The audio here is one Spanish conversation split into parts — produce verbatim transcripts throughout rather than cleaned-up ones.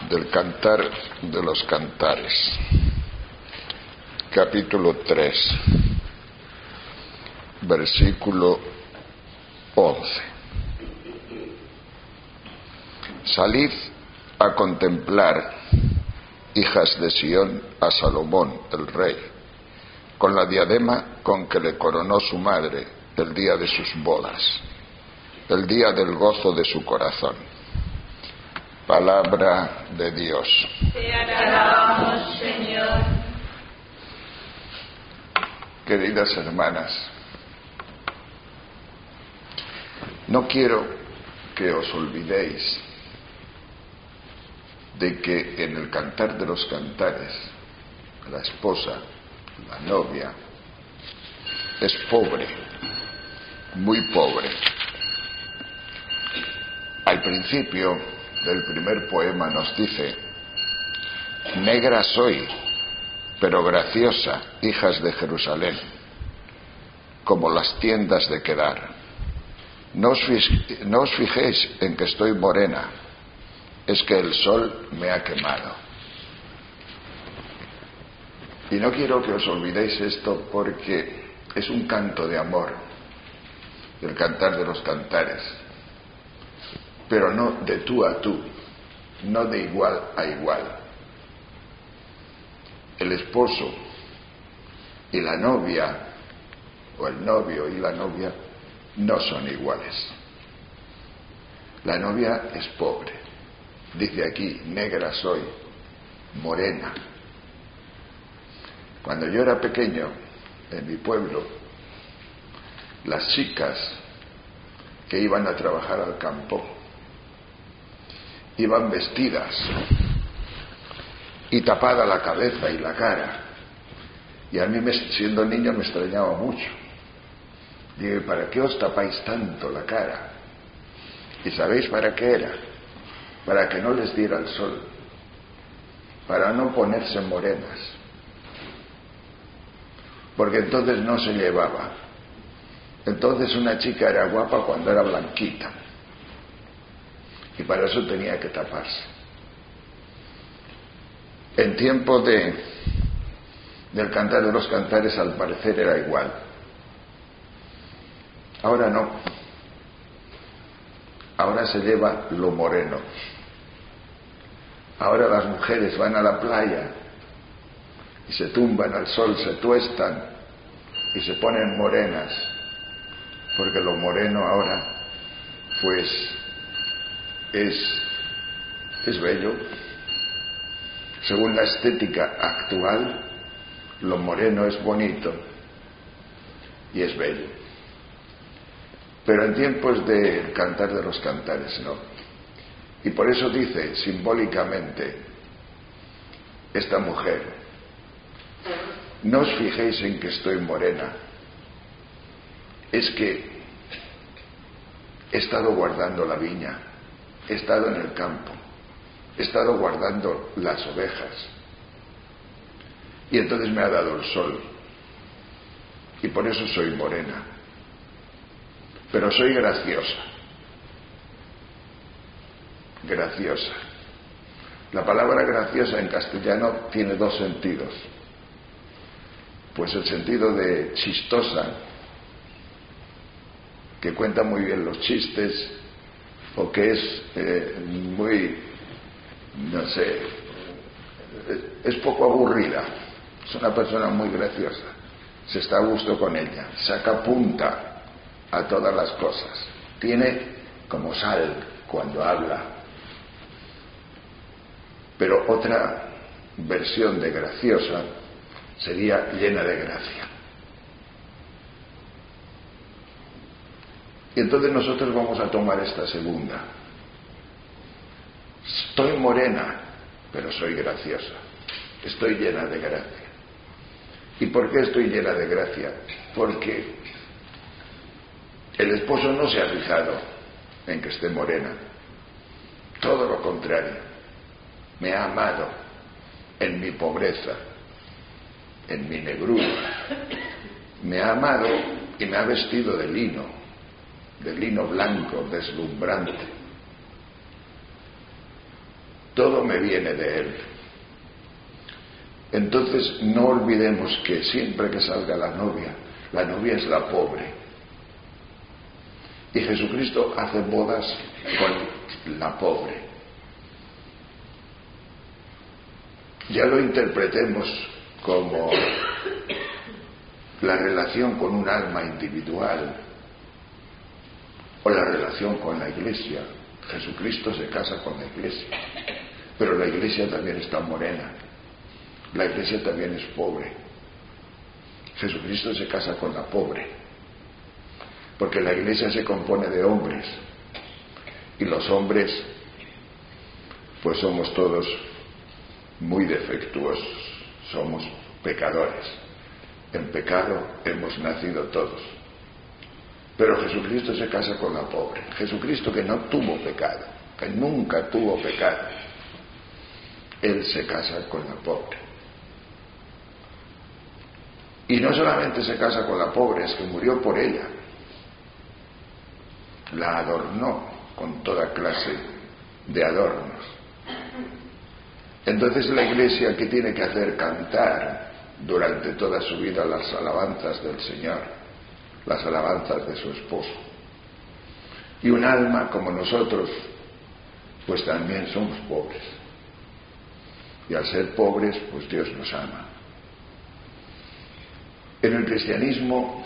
del Cantar de los Cantares, capítulo tres, versículo once. Salid a contemplar, hijas de Sión, a Salomón el rey, con la diadema con que le coronó su madre el día de sus bodas, el día del gozo de su corazón. Palabra de Dios. Te alabamos, Señor. Queridas hermanas, no quiero que os olvidéis de que en el Cantar de los Cantares la esposa, la novia, es pobre, muy pobre. Al principio del primer poema nos dice: negra soy, pero graciosa, hijas de Jerusalén, como las tiendas de Kedar. No os, no os fijéis en que estoy morena, es que el sol me ha quemado. Y no quiero que os olvidéis esto, porque es un canto de amor, el Cantar de los Cantares, pero no de tú a tú, no de igual a igual. El esposo y la novia, o el novio y la novia, no son iguales. La novia es pobre, dice aquí: negra soy, morena. Cuando yo era pequeño, en mi pueblo, las chicas que iban a trabajar al campo iban vestidas y tapada la cabeza y la cara, y a mí, siendo niño, me extrañaba mucho. Digo: ¿para qué os tapáis tanto la cara? ¿Y sabéis para qué era? Para que no les diera el sol, para no ponerse morenas, porque entonces no se llevaba. Entonces una chica era guapa cuando era blanquita, y para eso tenía que taparse. En tiempo de del Cantar de los Cantares, al parecer, era igual. Ahora no. Ahora se lleva lo moreno. Ahora las mujeres van a la playa y se tumban al sol, se tuestan y se ponen morenas, porque lo moreno ahora, pues, es, es bello. Según la estética actual, lo moreno es bonito y es bello. Pero en tiempos del Cantar de los Cantares no. Y por eso dice simbólicamente esta mujer: no os fijéis en que estoy morena, es que he estado guardando la viña, he estado en el campo, he estado guardando las ovejas, y entonces me ha dado el sol, y por eso soy morena. Pero soy graciosa. Graciosa. La palabra graciosa en castellano tiene dos sentidos. Pues el sentido de chistosa, que cuenta muy bien los chistes, o que es eh, muy, no sé, es poco aburrida. Es una persona muy graciosa. Se está a gusto con ella. Saca punta a todas las cosas. Tiene como sal cuando habla. Pero otra versión de graciosa sería llena de gracia. Y entonces nosotros vamos a tomar esta segunda. Estoy morena, pero soy graciosa. Estoy llena de gracia. ¿Y por qué estoy llena de gracia? Porque el esposo no se ha fijado en que esté morena. Todo lo contrario. Me ha amado en mi pobreza, en mi negrura. Me ha amado y me ha vestido de lino, de lino blanco, deslumbrante. todo me viene de Él. Entonces no olvidemos que siempre que salga la novia, la novia es la pobre. Y Jesucristo hace bodas con la pobre. Ya lo interpretemos como la relación con un alma individual o la relación con la iglesia. Jesucristo se casa con la iglesia, pero la iglesia también está morena, la iglesia también es pobre. Jesucristo se casa con la pobre, porque la iglesia se compone de hombres, y los hombres pues somos todos muy defectuosos, somos pecadores, en pecado hemos nacido todos. Pero Jesucristo se casa con la pobre. Jesucristo, que no tuvo pecado, que nunca tuvo pecado, Él se casa con la pobre. Y no solamente se casa con la pobre, es que murió por ella. La adornó con toda clase de adornos. Entonces la iglesia, ¿qué tiene que hacer? Cantar durante toda su vida las alabanzas del Señor, las alabanzas de su esposo. Y un alma como nosotros, pues también somos pobres. Y al ser pobres, pues Dios nos ama. En el cristianismo,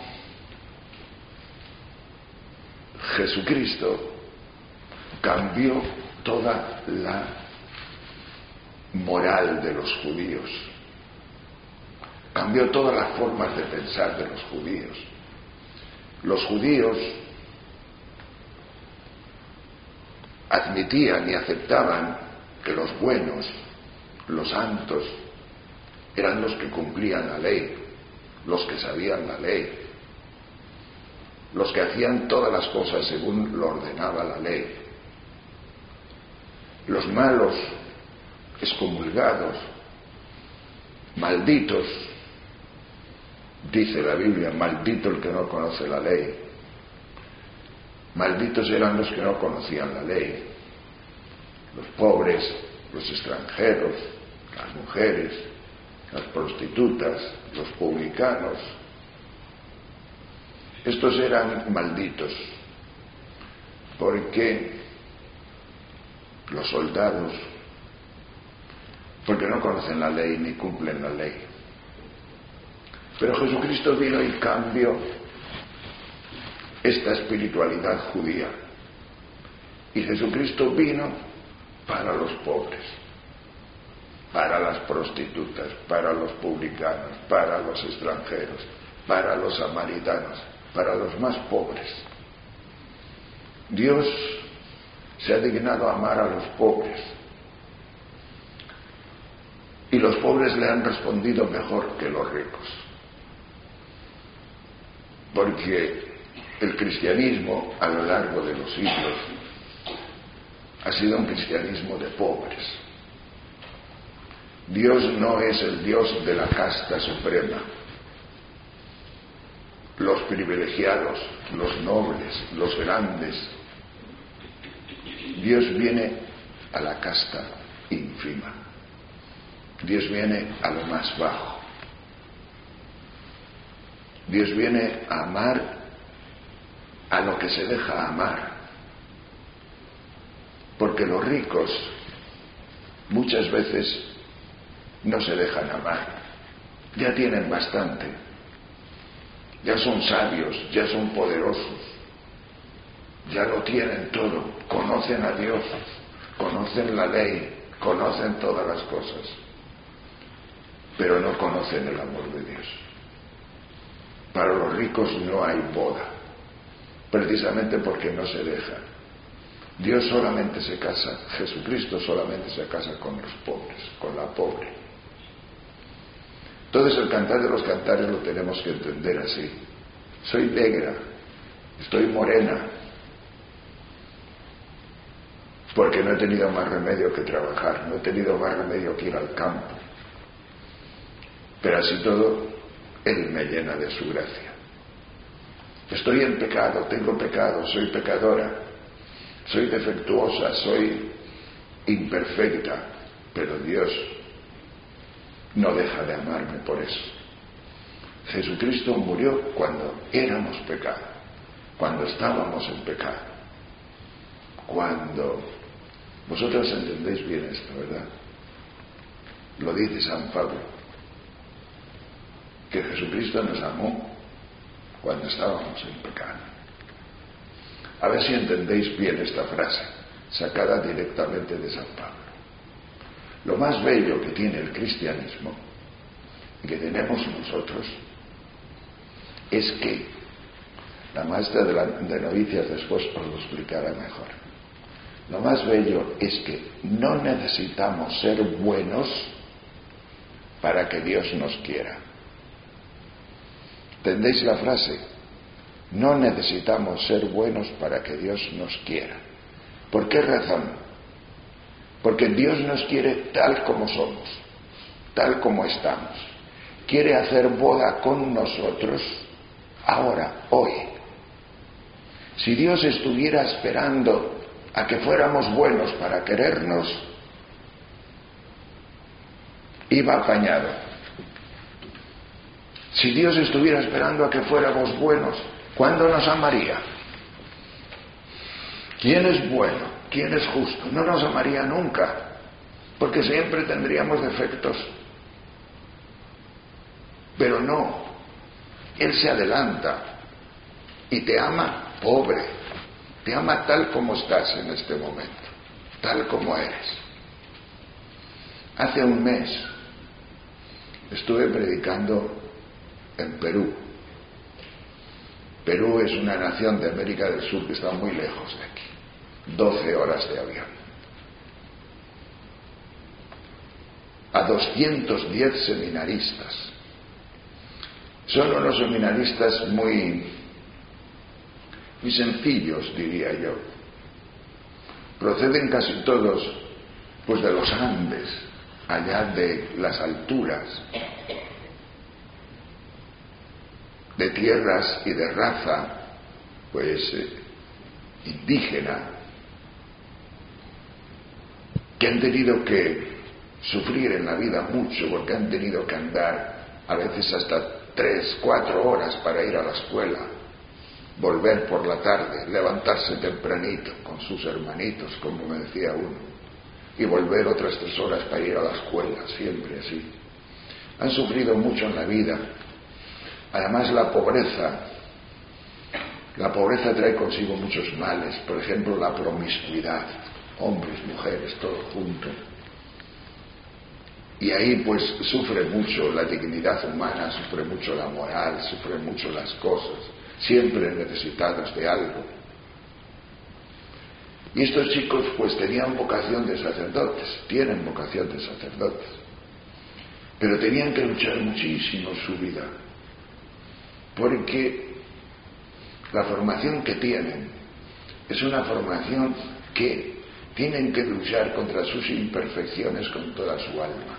Jesucristo cambió toda la moral de los judíos, cambió todas las formas de pensar de los judíos. Los judíos admitían y aceptaban que los buenos, los santos, eran los que cumplían la ley, los que sabían la ley, los que hacían todas las cosas según lo ordenaba la ley. Los malos, excomulgados, malditos, dice la Biblia, maldito el que no conoce la ley. Malditos eran los que no conocían la ley, los pobres, los extranjeros, las mujeres, las prostitutas, los publicanos. Estos eran malditos, porque los soldados, porque no conocen la ley ni cumplen la ley. Pero Jesucristo vino y cambió esta espiritualidad judía. Y Jesucristo vino para los pobres, para las prostitutas, para los publicanos, para los extranjeros, para los samaritanos, para los más pobres. Dios se ha dignado a amar a los pobres. Y los pobres le han respondido mejor que los ricos. Porque el cristianismo a lo largo de los siglos ha sido un cristianismo de pobres. Dios no es el Dios de la casta suprema, los privilegiados, los nobles, los grandes. Dios viene a la casta ínfima. Dios viene a lo más bajo. Dios viene a amar a lo que se deja amar. Porque los ricos muchas veces no se dejan amar. Ya tienen bastante. Ya son sabios, ya son poderosos. Ya lo tienen todo. Conocen a Dios, conocen la ley, conocen todas las cosas. Pero no conocen el amor de Dios. Para los ricos no hay boda, precisamente porque no se dejan. Dios solamente se casa, Jesucristo solamente se casa con los pobres, con la pobre. Entonces el cantar de los cantares lo tenemos que entender así. Soy negra, estoy morena, porque no he tenido más remedio que trabajar, no he tenido más remedio que ir al campo. Pero así todo, Él me llena de su gracia. Estoy en pecado, tengo pecado, soy pecadora, soy defectuosa, soy imperfecta, pero Dios no deja de amarme por eso. Jesucristo murió cuando éramos pecado, cuando estábamos en pecado, cuando... Vosotros entendéis bien esto, ¿verdad? Lo dice San Pablo, que Jesucristo nos amó cuando estábamos en pecado. A ver si entendéis bien esta frase, sacada directamente de San Pablo. Lo más bello que tiene el cristianismo y que tenemos nosotros es que, la maestra de, la, de novicias después os lo explicará mejor, lo más bello es que no necesitamos ser buenos para que Dios nos quiera. ¿Entendéis la frase? No necesitamos ser buenos para que Dios nos quiera. ¿Por qué razón? Porque Dios nos quiere tal como somos, tal como estamos. Quiere hacer boda con nosotros ahora, hoy. Si Dios estuviera esperando a que fuéramos buenos para querernos, iba apañado. Si Dios estuviera esperando a que fuéramos buenos, ¿cuándo nos amaría? ¿Quién es bueno? ¿Quién es justo? No nos amaría nunca, porque siempre tendríamos defectos. Pero no, Él se adelanta y te ama pobre, te ama tal como estás en este momento, tal como eres. Hace un mes estuve predicando en Perú. Perú es una nación de América del Sur que está muy lejos de aquí, doce horas de avión. A doscientos diez seminaristas. Son unos seminaristas muy, muy sencillos, diría yo. Proceden casi todos pues de los Andes, allá de las alturas, de tierras y de raza pues eh, indígena, que han tenido que sufrir en la vida mucho, porque han tenido que andar a veces hasta tres, cuatro horas para ir a la escuela, volver por la tarde, levantarse tempranito con sus hermanitos, como me decía uno, y volver otras tres horas para ir a la escuela, siempre así. Han sufrido mucho en la vida. Además, la pobreza, la pobreza trae consigo muchos males, por ejemplo, la promiscuidad, hombres, mujeres, todo junto. Y ahí pues sufre mucho la dignidad humana, sufre mucho la moral, sufre mucho las cosas, siempre necesitados de algo. Y estos chicos pues tenían vocación de sacerdotes, tienen vocación de sacerdotes, pero tenían que luchar muchísimo en su vida, porque la formación que tienen es una formación que tienen que luchar contra sus imperfecciones con toda su alma.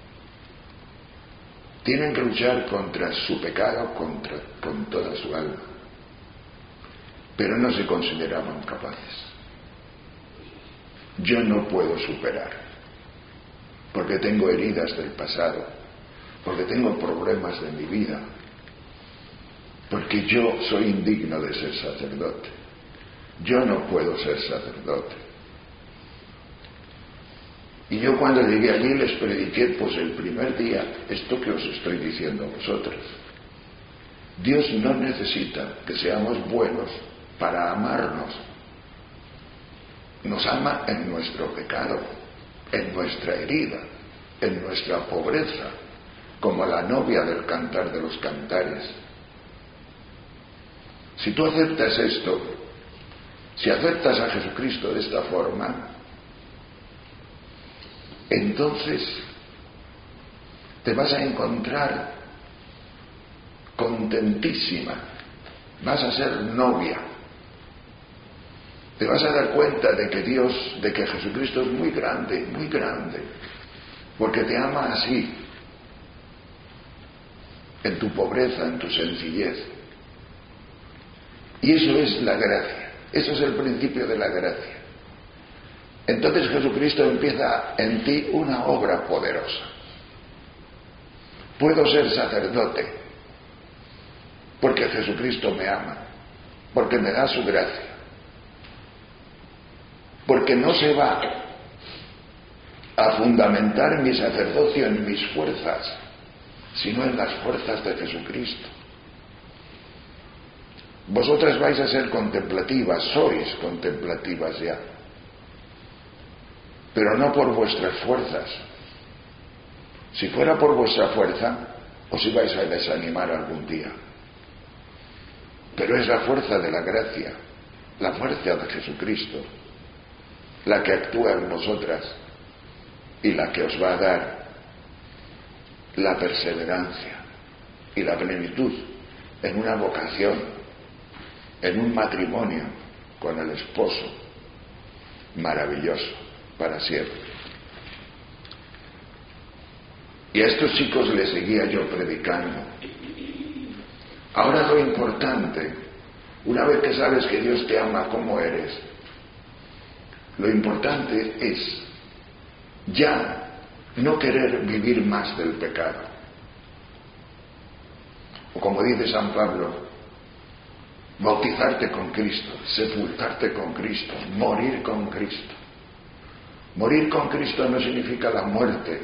Tienen que luchar contra su pecado contra, con toda su alma, pero no se consideraban capaces. Yo no puedo superar, porque tengo heridas del pasado, porque tengo problemas de mi vida, porque yo soy indigno de ser sacerdote. Yo no puedo ser sacerdote. Y yo cuando llegué allí les prediqué, pues el primer día, esto que os estoy diciendo a vosotros. Dios no necesita que seamos buenos para amarnos. Nos ama en nuestro pecado, en nuestra herida, en nuestra pobreza, como la novia del Cantar de los Cantares. Si tú aceptas esto, si aceptas a Jesucristo de esta forma, entonces te vas a encontrar contentísima, vas a ser novia, te vas a dar cuenta de que Dios, de que Jesucristo es muy grande, muy grande, porque te ama así, en tu pobreza, en tu sencillez. Y eso es la gracia, eso es el principio de la gracia. entonces Jesucristo empieza en ti una obra poderosa. Puedo ser sacerdote porque Jesucristo me ama, porque me da su gracia, porque no se va a fundamentar mi sacerdocio en mis fuerzas, sino en las fuerzas de Jesucristo. Vosotras vais a ser contemplativas, sois contemplativas ya, pero no por vuestras fuerzas. Si fuera por vuestra fuerza, os ibais a desanimar algún día. Pero es la fuerza de la gracia, la fuerza de Jesucristo, la que actúa en vosotras y la que os va a dar la perseverancia y la plenitud en una vocación, en un matrimonio con el esposo maravilloso para siempre. Y a estos chicos les seguía yo predicando. Ahora lo importante, una vez que sabes que Dios te ama como eres, lo importante es ya no querer vivir más del pecado. O como dice San Pablo, bautizarte con Cristo, sepultarte con Cristo, morir con Cristo. Morir con Cristo no significa la muerte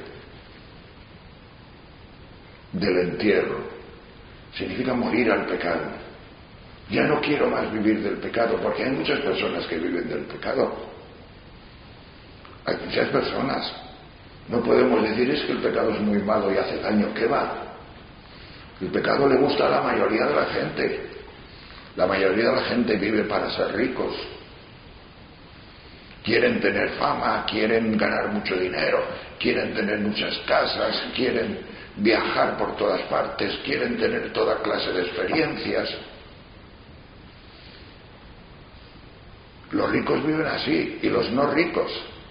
del entierro, significa morir al pecado. Ya no quiero más vivir del pecado, porque hay muchas personas que viven del pecado. Hay muchas personas. No podemos decir es que el pecado es muy malo y hace daño. ¿Qué va? El pecado le gusta a la mayoría de la gente. La mayoría de la gente vive para ser ricos. Quieren tener fama, quieren ganar mucho dinero, quieren tener muchas casas, quieren viajar por todas partes, quieren tener toda clase de experiencias. Los ricos viven así y los no ricos.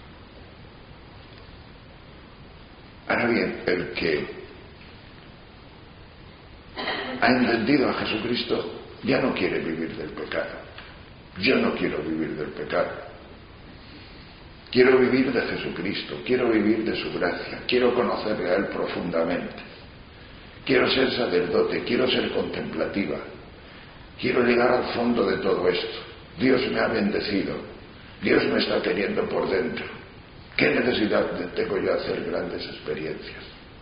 Ahora bien, el que ha entendido a Jesucristo ya no quiere vivir del pecado. Yo no quiero vivir del pecado. Quiero vivir de Jesucristo, quiero vivir de su gracia, quiero conocerle a Él profundamente. Quiero ser sacerdote, quiero ser contemplativa. Quiero llegar al fondo de todo esto. Dios me ha bendecido, Dios me está queriendo por dentro. ¿Qué necesidad tengo yo de hacer grandes experiencias?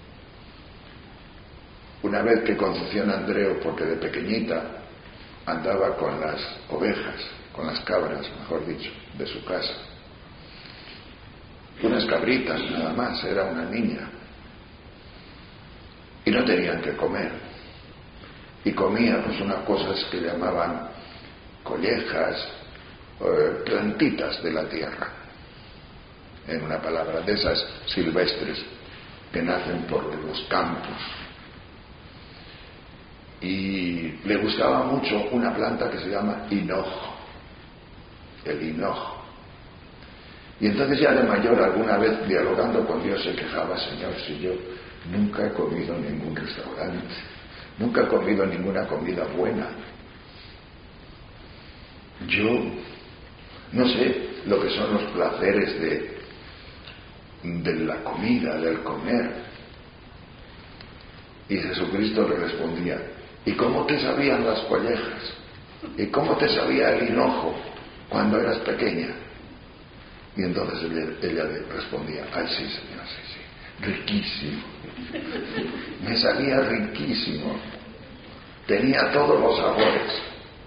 Una vez que Concepción Andreu, porque de pequeñita andaba con las ovejas, con las cabras, mejor dicho, de su casa, unas cabritas nada más, era una niña, y no tenían que comer, y comía pues unas cosas que llamaban collejas, eh, plantitas de la tierra, en una palabra, de esas silvestres que nacen por los campos. Y le gustaba mucho una planta que se llama hinojo, el hinojo. Y entonces ya de mayor, alguna vez dialogando con Dios, se quejaba: Señor, si yo nunca he comido en ningún restaurante, nunca he comido ninguna comida buena, yo no sé lo que son los placeres de, de la comida, del comer. Y Jesucristo le respondía: ¿y cómo te sabían las collejas? ¿Y cómo te sabía el hinojo cuando eras pequeña? Y entonces ella, ella le respondía: ay, sí, Señor, sí, sí, riquísimo. Me salía riquísimo. Tenía todos los sabores.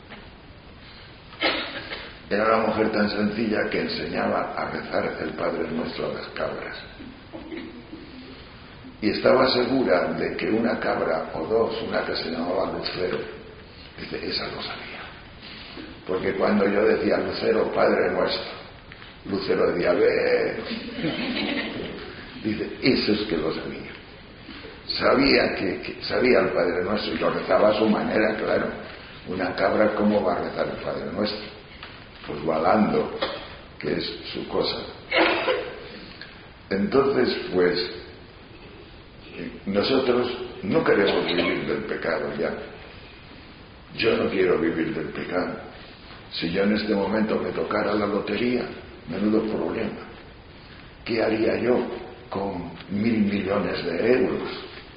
Era una mujer tan sencilla que enseñaba a rezar el Padre Nuestro a las cabras. Y estaba segura de que una cabra o dos, una que se llamaba Lucero, dice, esa lo sabía. Porque cuando yo decía Lucero, Padre Nuestro, Lucero decía, ve. Dice, eso es que lo sabía. Sabía que, que sabía el Padre Nuestro y lo rezaba a su manera, claro. Una cabra, ¿cómo va a rezar el Padre Nuestro? Pues balando, que es su cosa. Entonces, pues, nosotros no queremos vivir del pecado ya. Yo no quiero vivir del pecado. Si yo en este momento me tocara la lotería, menudo problema. ¿qué haría yo con mil millones de euros?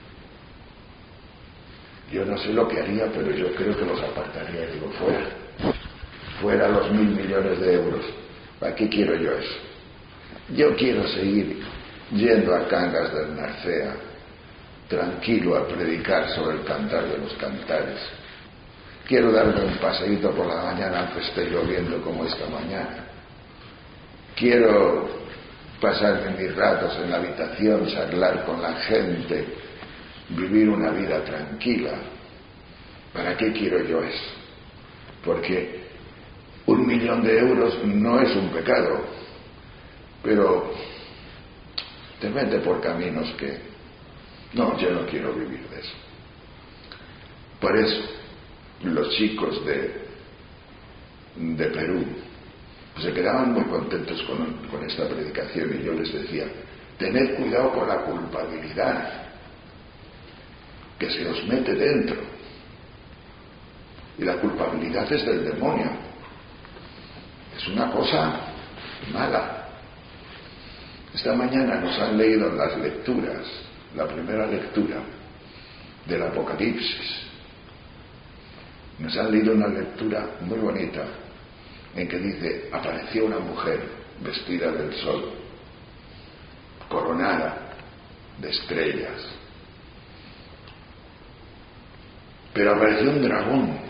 Yo no sé lo que haría, pero yo creo que los apartaría y digo, fuera, fuera los mil millones de euros. ¿Para qué quiero yo eso? Yo quiero seguir yendo a Cangas del Narcea, tranquilo, a predicar sobre el cantar de los cantares. Quiero darme un paseíto por la mañana aunque esté lloviendo como esta mañana. Quiero pasarme mis ratos en la habitación, charlar con la gente, vivir una vida tranquila. ¿Para qué quiero yo eso? Porque un millón de euros no es un pecado, pero te mete por caminos que no, yo no quiero vivir de eso. Por eso los chicos de, de Perú pues se quedaban muy contentos con, con esta predicación, y yo les decía, tened cuidado con la culpabilidad que se os mete dentro, y la culpabilidad es del demonio, es una cosa mala. Esta mañana nos han leído en las lecturas, la primera lectura del Apocalipsis, nos han leído una lectura muy bonita en que dice, apareció una mujer vestida del sol, coronada de estrellas, pero apareció un dragón,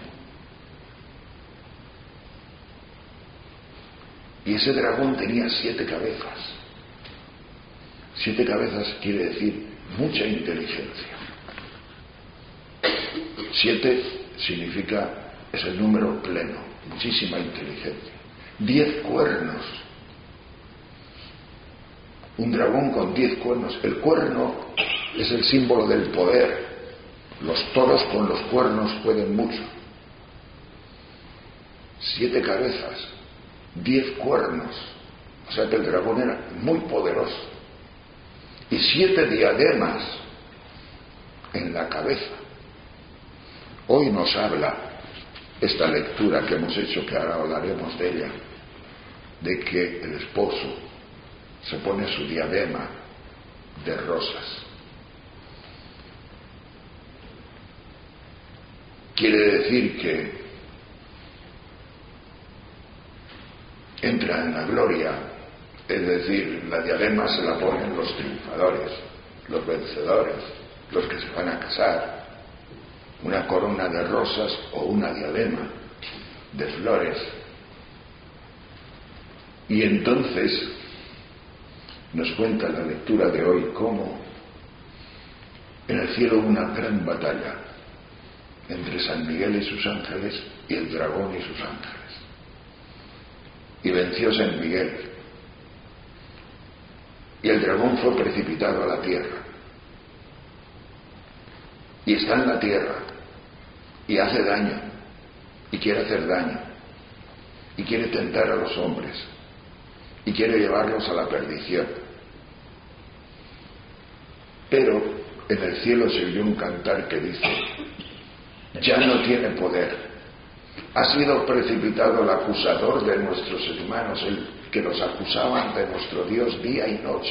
y ese dragón tenía siete cabezas. Siete cabezas quiere decir mucha inteligencia. Siete significa, es el número pleno, muchísima inteligencia. Diez cuernos. Un dragón con diez cuernos. El cuerno es el símbolo del poder. Los toros con los cuernos pueden mucho. Siete cabezas, diez cuernos. O sea que el dragón era muy poderoso. Y siete diademas en la cabeza. Hoy nos habla esta lectura que hemos hecho, que ahora hablaremos de ella, de que el esposo se pone su diadema de rosas. Quiere decir que entra en la gloria, es decir, la diadema se la ponen los triunfadores, los vencedores, los que se van a casar. Una corona de rosas o una diadema de flores. Y entonces nos cuenta la lectura de hoy cómo en el cielo hubo una gran batalla entre San Miguel y sus ángeles y el dragón y sus ángeles. Y venció San Miguel. Y el dragón fue precipitado a la tierra. Y está en la tierra. Y hace daño. Y quiere hacer daño. Y quiere tentar a los hombres. Y quiere llevarlos a la perdición. Pero en el cielo se oyó un cantar que dice: ya no tiene poder. Ha sido precipitado el acusador de nuestros hermanos, el que nos acusaban de nuestro Dios día y noche.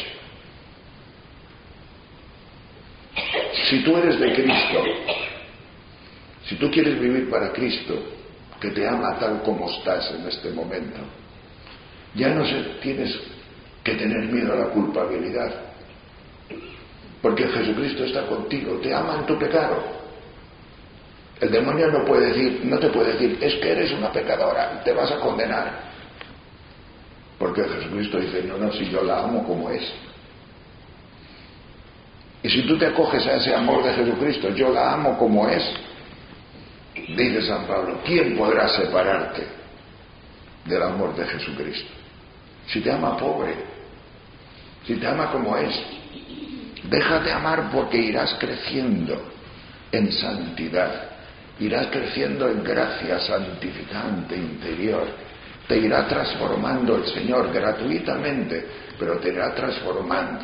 Si tú eres de Cristo, si tú quieres vivir para Cristo, que te ama tal como estás en este momento, ya no se, tienes que tener miedo a la culpabilidad, porque Jesucristo está contigo, te ama en tu pecado. El demonio no puede decir, no te puede decir, es que eres una pecadora, te vas a condenar. Porque Jesucristo dice, no, no, si yo la amo como es. Y si tú te acoges a ese amor de Jesucristo, yo la amo como es, dice San Pablo, ¿quién podrá separarte del amor de Jesucristo? Si te ama pobre, si te ama como es, déjate amar, porque irás creciendo en santidad, irás creciendo en gracia santificante interior, te irá transformando el Señor gratuitamente, pero te irá transformando.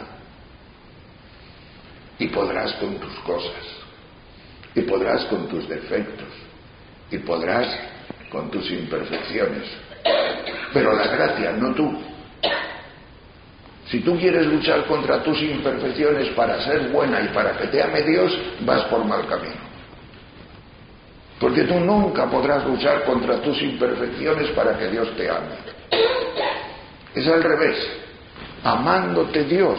Y podrás con tus cosas, y podrás con tus defectos, y podrás con tus imperfecciones, pero la gracia, no tú. Si tú quieres luchar contra tus imperfecciones para ser buena y para que te ame Dios, vas por mal camino. Porque tú nunca podrás luchar contra tus imperfecciones para que Dios te ame. Es al revés. Amándote Dios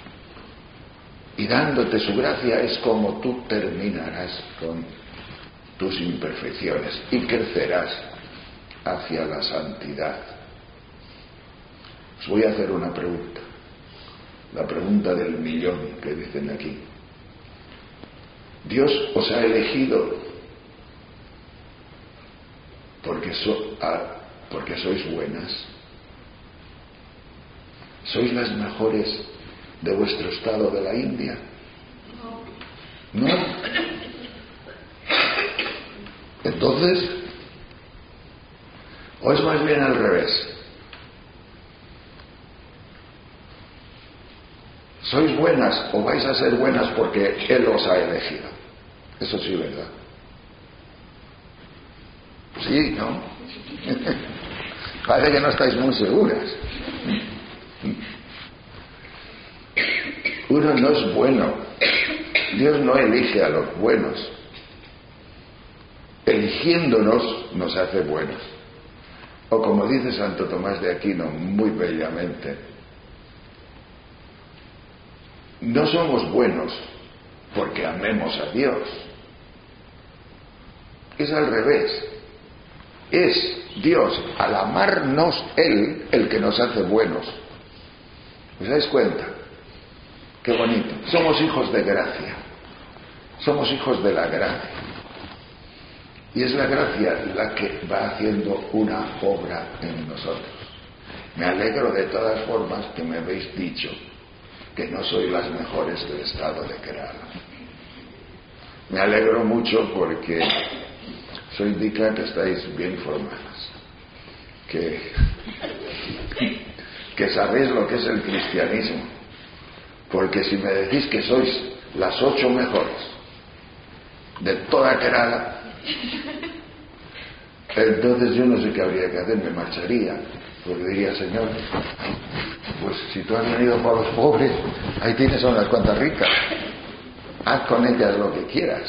y dándote su gracia es como tú terminarás con tus imperfecciones y crecerás hacia la santidad. Os voy a hacer una pregunta. La pregunta del millón que dicen aquí. Dios os ha elegido porque, so, ah, porque sois buenas. ¿Sois las mejores de vuestro estado de la India? ¿No? Entonces, ¿o es más bien al revés? ¿Sois buenas o vais a ser buenas porque Él os ha elegido? Eso sí, ¿verdad? Sí, ¿no? Parece que no estáis muy seguras. Uno no es bueno. Dios no elige a los buenos. Eligiéndonos nos hace buenos. O como dice Santo Tomás de Aquino muy bellamente, no somos buenos porque amemos a Dios. Es al revés. Es Dios, al amarnos Él, el que nos hace buenos. ¿Os dais cuenta? Qué bonito. Somos hijos de gracia. Somos hijos de la gracia. Y es la gracia la que va haciendo una obra en nosotros. Me alegro de todas formas que me habéis dicho que no soy las mejores del estado de Kerala. Me alegro mucho porque eso indica que estáis bien formadas, que, que sabéis lo que es el cristianismo, porque si me decís que sois las ocho mejores de toda Kerala, entonces yo no sé qué habría que hacer, me marcharía, porque diría, Señor, pues si tú has venido para los pobres, ahí tienes a unas cuantas ricas, haz con ellas lo que quieras.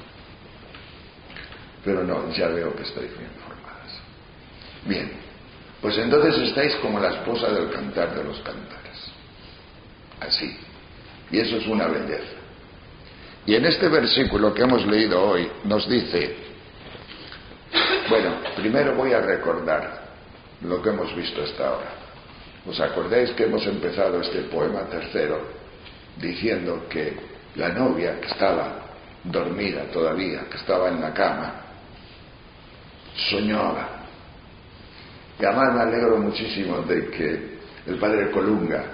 Pero no, ya veo que estáis bien formadas. Bien, pues entonces estáis como la esposa del Cantar de los Cantares, así, y eso es una belleza. Y en este versículo que hemos leído hoy nos dice, bueno, primero voy a recordar lo que hemos visto hasta ahora. ¿Os acordáis que hemos empezado este poema tercero diciendo que la novia, que estaba dormida todavía, que estaba en la cama, soñaba? Y además me alegro muchísimo de que el padre Colunga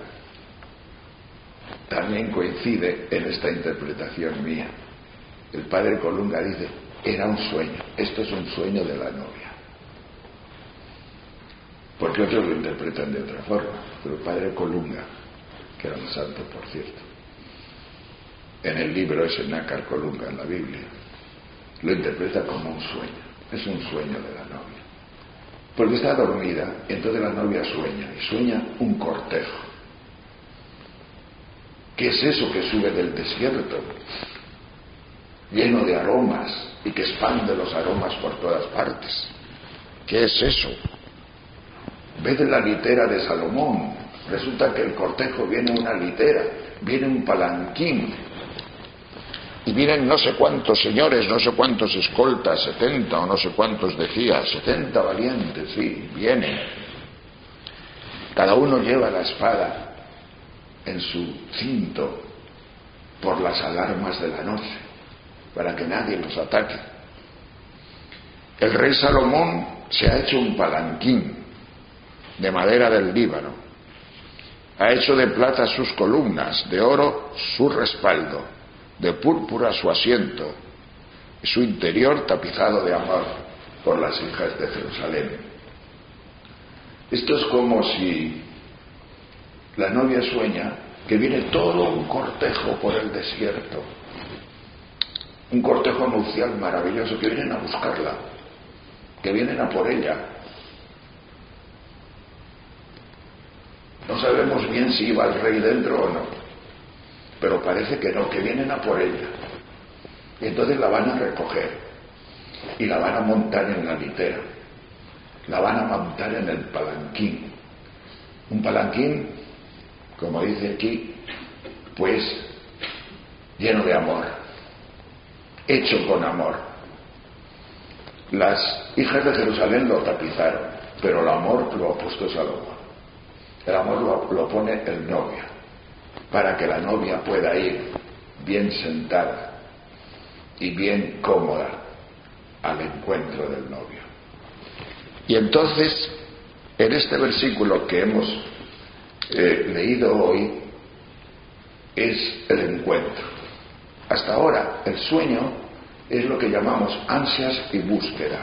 también coincide en esta interpretación mía. El padre Colunga dice, era un sueño, esto es un sueño de la novia. Porque otros lo interpretan de otra forma, pero el padre Colunga, que era un santo por cierto, en el libro ese Nácar Colunga en la Biblia, lo interpreta como un sueño, es un sueño de la novia. Porque está dormida, y entonces la novia sueña, y sueña un cortejo. ¿Qué es eso que sube del desierto? Lleno de aromas, y que expande los aromas por todas partes. ¿Qué es eso? Ved la litera de Salomón. Resulta que el cortejo viene una litera, viene un palanquín, y vienen no sé cuántos señores, no sé cuántos escoltas, setenta o no sé cuántos decía, setenta valientes, sí, vienen. Cada uno lleva la espada en su cinto por las alarmas de la noche, para que nadie los ataque. El rey Salomón se ha hecho un palanquín de madera del Líbano, ha hecho de plata sus columnas, de oro su respaldo, de púrpura su asiento, y su interior tapizado de amor por las hijas de Jerusalén. Esto es como si la novia sueña que viene todo un cortejo por el desierto, un cortejo nupcial maravilloso, que vienen a buscarla, que vienen a por ella. No No sabemos bien si iba el rey dentro o no, pero parece que no, que vienen a por ella. Y entonces la van a recoger y la van a montar en la litera, la van a montar en el palanquín. Un palanquín, como dice aquí, pues lleno de amor, hecho con amor. Las hijas de Jerusalén lo tapizaron, pero el amor lo ha puesto Salomón. El amor lo, lo pone el novio, para que la novia pueda ir bien sentada y bien cómoda al encuentro del novio. Y entonces, en este versículo que hemos eh, leído hoy, es el encuentro. Hasta ahora, el sueño es lo que llamamos ansias y búsqueda.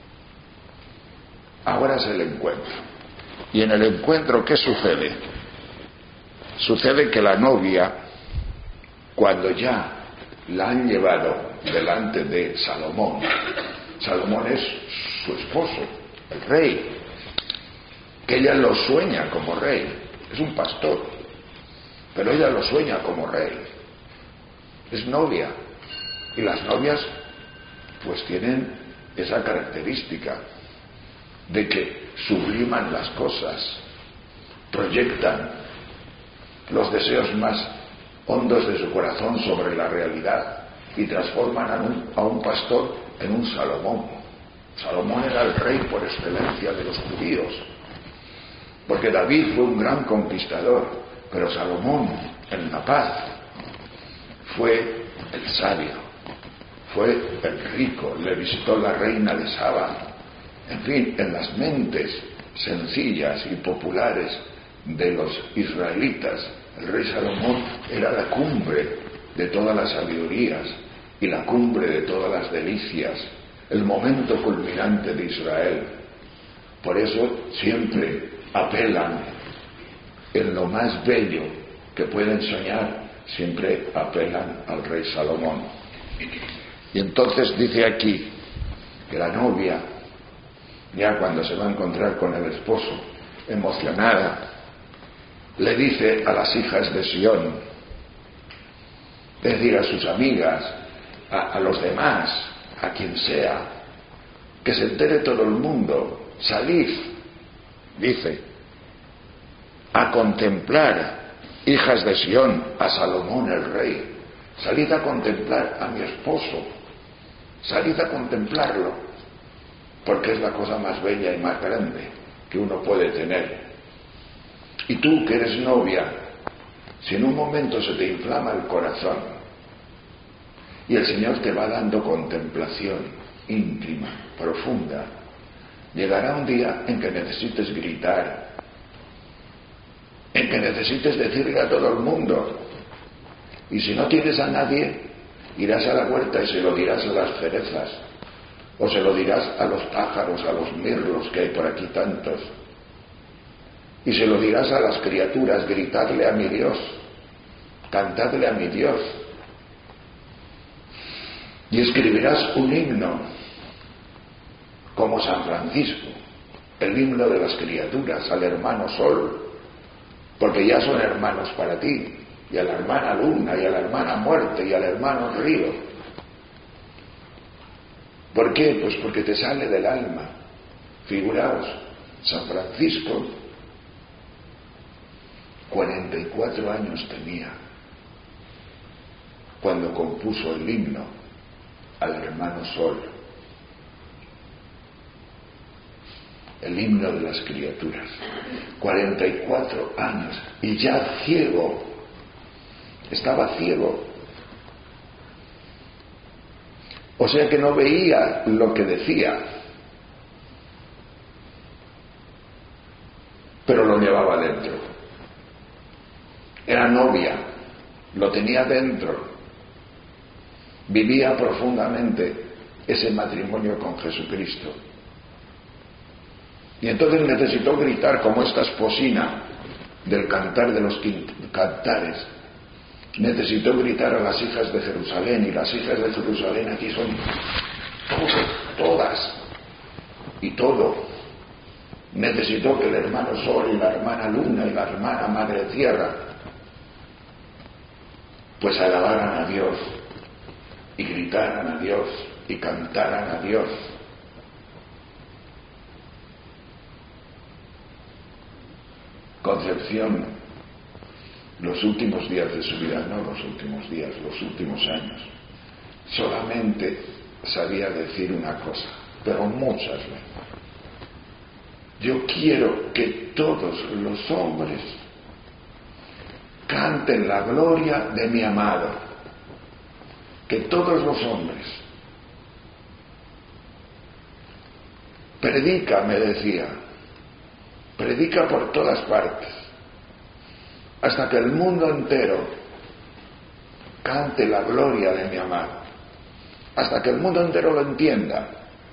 Ahora es el encuentro. Y en el encuentro, ¿qué sucede? Sucede que la novia, cuando ya la han llevado delante de Salomón, Salomón es su esposo, el rey, que ella lo sueña como rey, es un pastor, pero ella lo sueña como rey, es novia, y las novias pues tienen esa característica de que subliman las cosas, proyectan los deseos más hondos de su corazón sobre la realidad y transforman a un, a un pastor en un Salomón. Salomón era el rey por excelencia de los judíos, porque David fue un gran conquistador, pero Salomón, en la paz, fue el sabio, fue el rico, le visitó la reina de Saba. En fin, en las mentes sencillas y populares de los israelitas, el rey Salomón era la cumbre de todas las sabidurías y la cumbre de todas las delicias, el momento culminante de Israel. Por eso siempre apelan en lo más bello que pueden soñar, siempre apelan al rey Salomón. Y entonces dice aquí que la novia, ya cuando se va a encontrar con el esposo, emocionada, le dice a las hijas de Sión, es decir, a sus amigas, a, a los demás, a quien sea, que se entere todo el mundo, salid, dice, a contemplar, hijas de Sión, a Salomón el rey, salid a contemplar a mi esposo, salid a contemplarlo, porque es la cosa más bella y más grande que uno puede tener. Y tú, que eres novia, si en un momento se te inflama el corazón y el Señor te va dando contemplación íntima, profunda, llegará un día en que necesites gritar, en que necesites decirle a todo el mundo, y si no tienes a nadie, irás a la huerta y se lo dirás a las cerezas, o se lo dirás a los pájaros, a los mirlos, que hay por aquí tantos, y se lo dirás a las criaturas, gritadle a mi Dios, cantadle a mi Dios, y escribirás un himno como San Francisco, el himno de las criaturas, al hermano Sol, porque ya son hermanos para ti, y a la hermana Luna, y a la hermana Muerte, y al hermano Río. ¿Por qué? Pues porque te sale del alma. Figuraos, San Francisco cuarenta y cuatro años tenía cuando compuso el himno al hermano Sol, el himno de las criaturas. cuarenta y cuatro años, y ya ciego, estaba ciego. O sea que no veía lo que decía, pero lo llevaba dentro. Era novia, lo tenía dentro, vivía profundamente ese matrimonio con Jesucristo. Y entonces necesitó gritar como esta esposina del cantar de los cantares. Necesitó gritar a las hijas de Jerusalén, y las hijas de Jerusalén aquí son todas, todas y todo. necesitó que el hermano Sol y la hermana Luna y la hermana Madre Tierra pues alabaran a Dios y gritaran a Dios y cantaran a Dios. Concepción, los últimos días de su vida, no los últimos días, los últimos años, solamente sabía decir una cosa, pero muchas veces: yo quiero que todos los hombres canten la gloria de mi amado, que todos los hombres. Predica, me decía, predica por todas partes, hasta que el mundo entero cante la gloria de mi amado, hasta que el mundo entero lo entienda.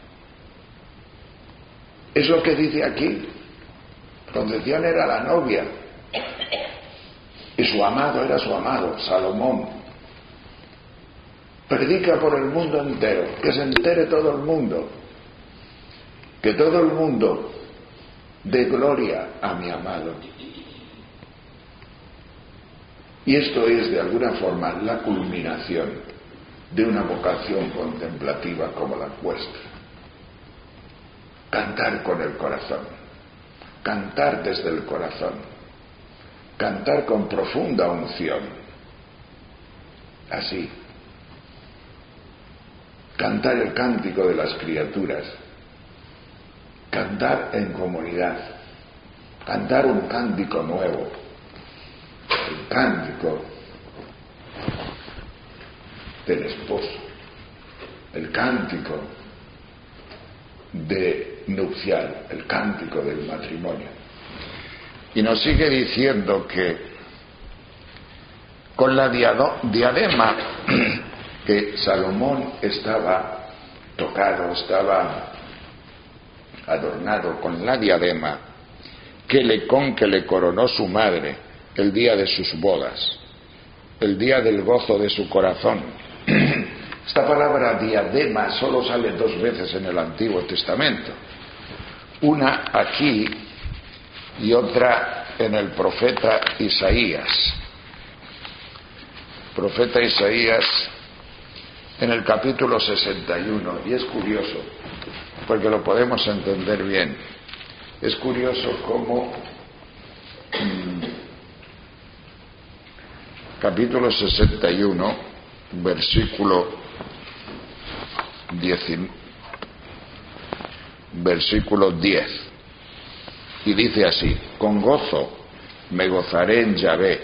Es lo que dice aquí. Concepción era la novia y su amado era su amado, Salomón. Predica por el mundo entero, que se entere todo el mundo, que todo el mundo dé gloria a mi amado. Y esto es, de alguna forma, la culminación de una vocación contemplativa como la vuestra. Cantar con el corazón, cantar desde el corazón, cantar con profunda unción. Así, cantar el cántico de las criaturas, cantar en comunidad, cantar un cántico nuevo, el cántico del esposo, el cántico de nupcial, el cántico del matrimonio. Y nos sigue diciendo que con la diadema que Salomón estaba tocado, estaba adornado con la diadema que le, con que le coronó su madre el día de sus bodas, el día del gozo de su corazón. Esta palabra diadema solo sale dos veces en el Antiguo Testamento, una aquí y otra en el profeta Isaías. Profeta Isaías en el capítulo sesenta y uno, y es curioso porque lo podemos entender bien. Es curioso cómo mmm, capítulo sesenta y uno, versículo diez, versículo diez, y dice así: con gozo me gozaré en Yahvé,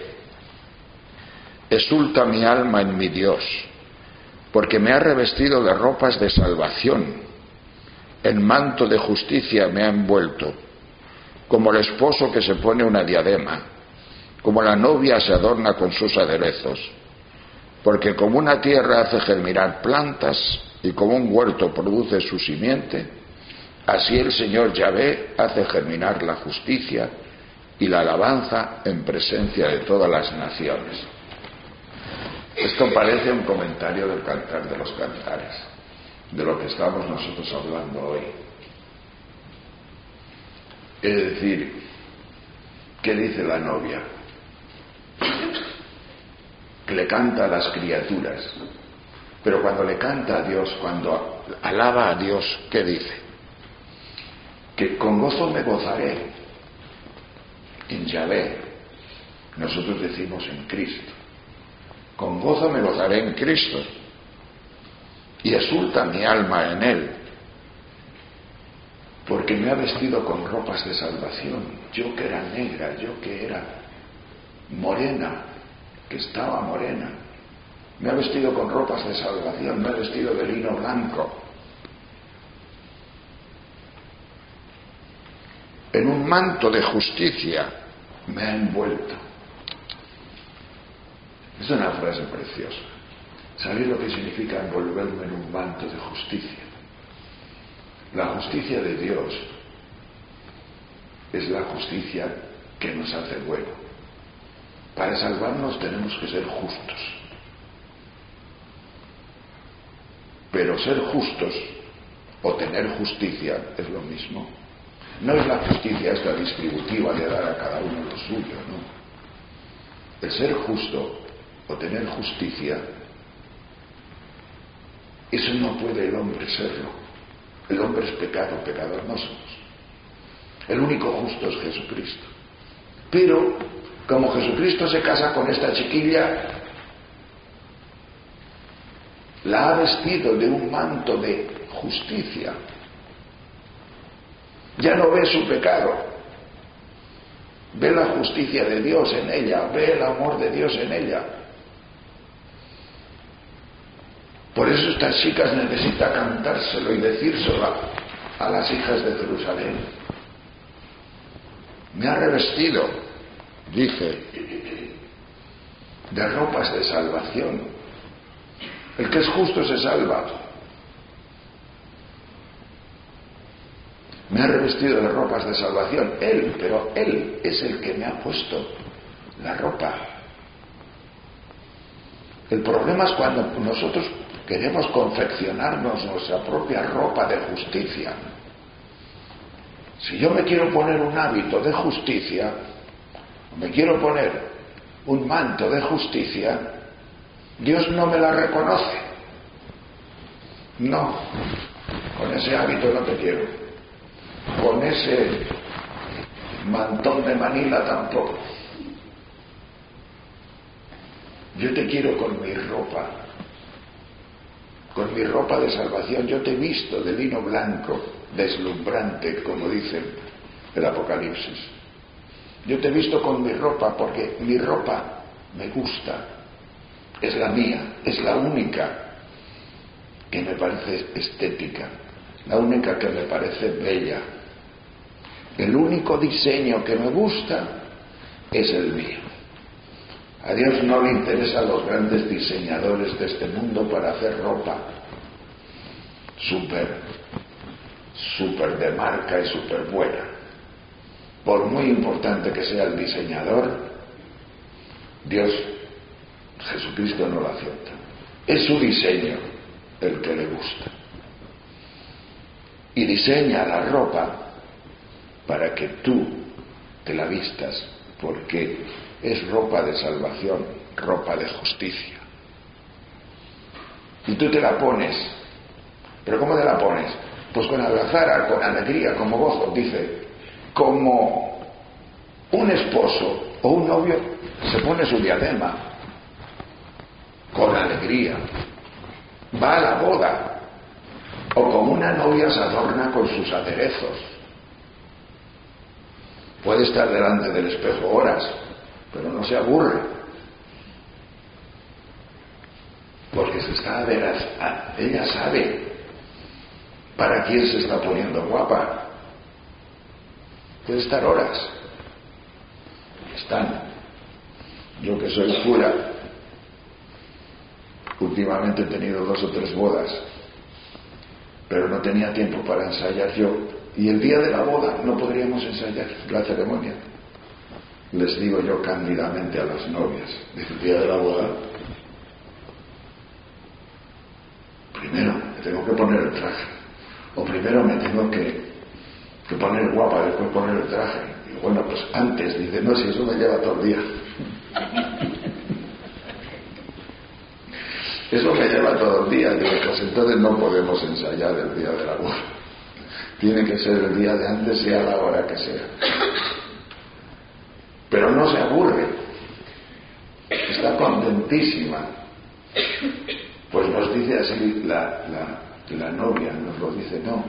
exulta mi alma en mi Dios, porque me ha revestido de ropas de salvación, el manto de justicia me ha envuelto, como el esposo que se pone una diadema, como la novia se adorna con sus aderezos, porque como una tierra hace germinar plantas y como un huerto produce su simiente, así el Señor Yahvé hace germinar la justicia y la alabanza en presencia de todas las naciones. Esto parece un comentario del Cantar de los Cantares, de lo que estamos nosotros hablando hoy. Es decir, ¿qué dice la novia? Que le canta a las criaturas, pero cuando le canta a Dios, cuando alaba a Dios, ¿qué dice? Que con gozo me gozaré en Yahvé. Nosotros decimos en Cristo. Con gozo me gozaré en Cristo y exulta mi alma en Él, porque me ha vestido con ropas de salvación. Yo que era negra, yo que era morena, que estaba morena, me ha vestido con ropas de salvación, me ha vestido de lino blanco, en un manto de justicia me ha envuelto. Es una frase preciosa. ¿Sabéis lo que significa envolverme en un manto de justicia? La justicia de Dios es la justicia que nos hace bueno. Para salvarnos tenemos que ser justos. Pero ser justos o tener justicia es lo mismo. No es la justicia esta distributiva de dar a cada uno lo suyo, no. El ser justo o tener justicia, eso no puede el hombre serlo. El hombre es pecado, pecador no somos. El único justo es Jesucristo. Pero, como Jesucristo se casa con esta chiquilla, la ha vestido de un manto de justicia. Ya no ve su pecado, ve la justicia de Dios en ella, ve el amor de Dios en ella. Por eso estas chicas necesitan cantárselo y decírselo a las hijas de Jerusalén. Me ha revestido, dice, de ropas de salvación. El que es justo se salva. Me ha revestido de ropas de salvación. Él, pero Él es el que me ha puesto la ropa. El problema es cuando nosotros queremos confeccionarnos nuestra propia ropa de justicia. Si yo me quiero poner un hábito de justicia, me quiero poner un manto de justicia, Dios no me la reconoce. No, con ese hábito no te quiero. Con ese mantón de Manila tampoco. Yo te quiero con mi ropa, con mi ropa de salvación. Yo te he visto de lino blanco, deslumbrante, como dice el Apocalipsis. Yo te he visto con mi ropa porque mi ropa me gusta, es la mía, es la única que me parece estética, la única que me parece bella. El único diseño que me gusta es el mío. A Dios no le interesan los grandes diseñadores de este mundo para hacer ropa súper, súper de marca y súper buena. Por muy importante que sea el diseñador, Dios, Jesucristo no lo acepta. Es su diseño el que le gusta. Y diseña la ropa para que tú te la vistas, porque es ropa de salvación, ropa de justicia. Y tú te la pones. ¿Pero cómo te la pones? Pues con algazara, con alegría, como gozo. Dice, como un esposo o un novio se pone su diadema, con alegría. Va a la boda, o como una novia se adorna con sus aderezos. Puede estar delante del espejo horas, pero no se aburre, porque se está a ver, a, ella sabe para quién se está poniendo guapa. Puede estar horas. Están. Yo que soy cura, últimamente he tenido dos o tres bodas, pero no tenía tiempo para ensayar yo. Y el día de la boda no podríamos ensayar la ceremonia. Les digo yo cándidamente a las novias, el día de la boda, primero me tengo que poner el traje, o primero me tengo que, que poner guapa, después poner el traje. Y bueno, pues antes, dice, no, si eso me lleva todo el día. Eso me lleva todo el día. Digo, pues entonces no podemos ensayar el día de la boda. Tiene que ser el día de antes, sea la hora que sea. Pero no se aburre. Está contentísima. Pues nos dice así la, la, la novia, nos lo dice, no.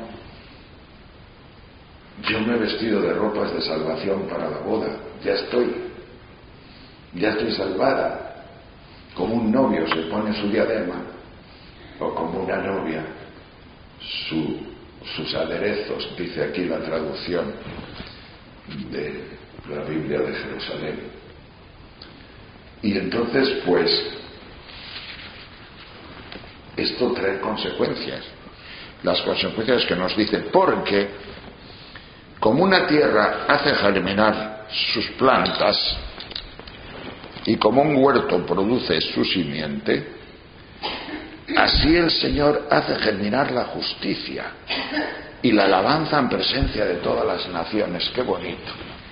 Yo me he vestido de ropas de salvación para la boda. Ya estoy. Ya estoy salvada. Como un novio se pone su diadema, o como una novia su, sus aderezos, dice aquí la traducción de la Biblia de Jerusalén. Y entonces, pues, esto trae consecuencias. Las consecuencias que nos dice, porque como una tierra hace germinar sus plantas, y como un huerto produce su simiente, así el Señor hace germinar la justicia y la alabanza en presencia de todas las naciones. ¡Qué bonito!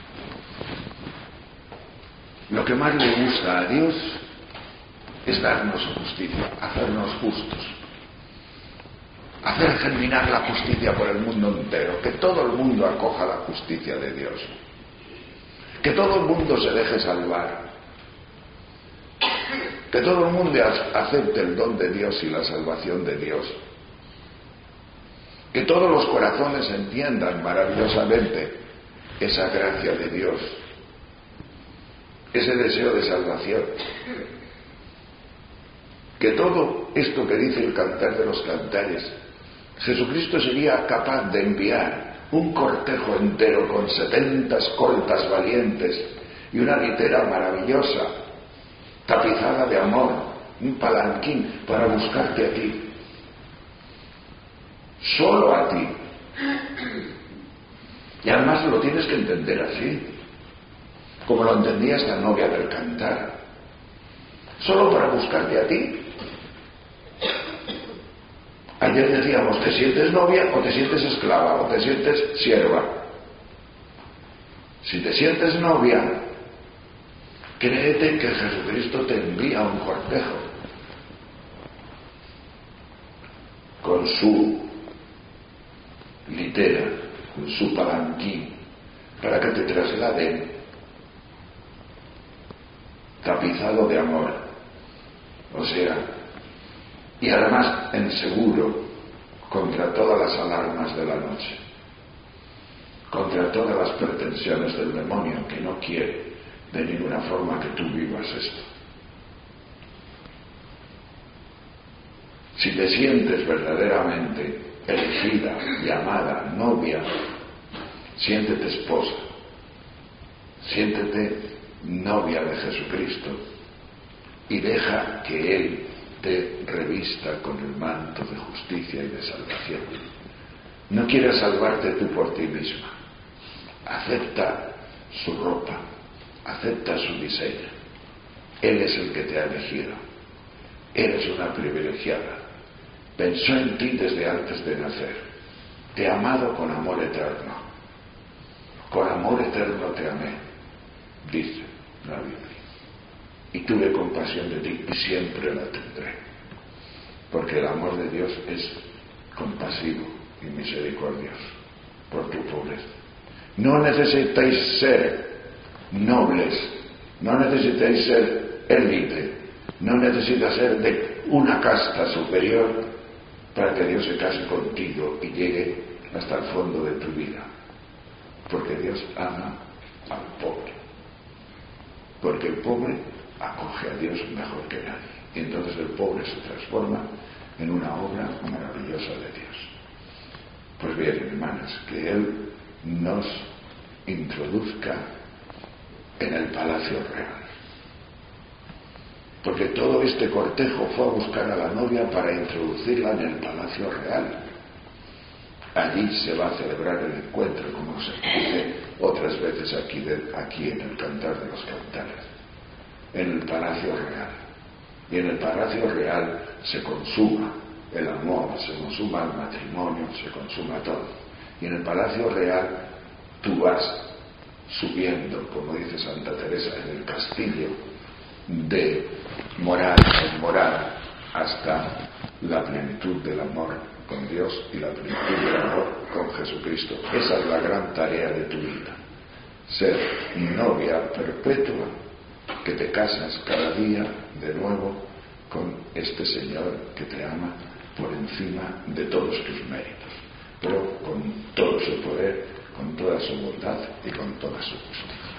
Lo que más le gusta a Dios es darnos justicia, hacernos justos, hacer germinar la justicia por el mundo entero, que todo el mundo acoja la justicia de Dios, que todo el mundo se deje salvar, que todo el mundo acepte el don de Dios y la salvación de Dios, que todos los corazones entiendan maravillosamente esa gracia de Dios, ese deseo de salvación, que todo esto que dice el Cantar de los Cantares, Jesucristo sería capaz de enviar un cortejo entero con setenta escoltas valientes y una litera maravillosa, tapizada de amor, un palanquín para buscarte a ti, solo a ti. Y además lo tienes que entender así, como lo entendía esta novia del Cantar, solo para buscarte a ti. Ayer decíamos, ¿te sientes novia o te sientes esclava o te sientes sierva? Si te sientes novia, créete que Jesucristo te envía un cortejo con su litera, con su palanquín, para que te trasladen tapizado de amor, o sea, y además en seguro contra todas las alarmas de la noche, contra todas las pretensiones del demonio, que no quiere de ninguna forma que tú vivas esto. Si te sientes verdaderamente elegida, llamada, novia, siéntete esposa, siéntete novia de Jesucristo y deja que Él te revista con el manto de justicia y de salvación. No quieras salvarte tú por ti misma. Acepta su ropa, acepta su diseño. Él es el que te ha elegido. Eres una privilegiada. Pensó en ti desde antes de nacer. Te ha amado con amor eterno. Con amor eterno te amé, dice la Biblia. Y tuve compasión de ti y siempre la tendré. Porque el amor de Dios es compasivo y misericordioso por tu pobreza. No necesitáis ser nobles, no necesitáis ser élite, no necesitas ser de una casta superior para que Dios se case contigo y llegue hasta el fondo de tu vida. Porque Dios ama al pobre. Porque el pobre acoge a Dios mejor que nadie. Y entonces el pobre se transforma en una obra maravillosa de Dios. Pues bien, hermanas, que Él nos introduzca en el palacio real. Porque todo este cortejo fue a buscar a la novia para introducirla en el palacio real. Allí se va a celebrar el encuentro, como se dice otras veces aquí, de, aquí en el Cantar de los Cantares, en el palacio real. Y en el palacio real se consuma el amor, se consuma el matrimonio, se consuma todo. Y en el palacio real tú vas subiendo, como dice Santa Teresa, en el castillo de moral en moral hasta la plenitud del amor con Dios y la plenitud del amor con Jesucristo. Esa es la gran tarea de tu vida, ser novia perpetua, que te casas cada día de nuevo con este Señor que te ama por encima de todos tus méritos, pero con todo su poder, con toda su bondad y con toda su justicia.